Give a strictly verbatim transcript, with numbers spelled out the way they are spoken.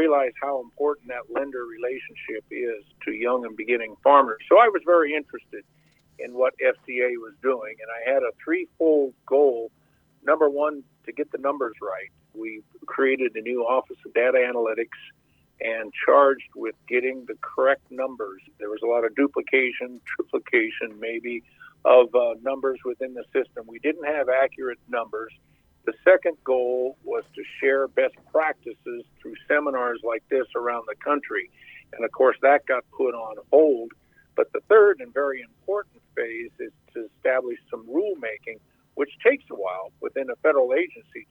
realize how important that lender relationship is to young and beginning farmers. So I was very interested in what F C A was doing, and I had a threefold goal. Number one, to get the numbers right. We created a new Office of Data Analytics and charged with getting the correct numbers. There was a lot of duplication, triplication maybe, of uh, numbers within the system. We didn't have accurate numbers. The second goal was to share best practices through seminars like this around the country. And of course, that got put on hold. But the third and very important phase is to establish some rulemaking, which takes a while within a federal agency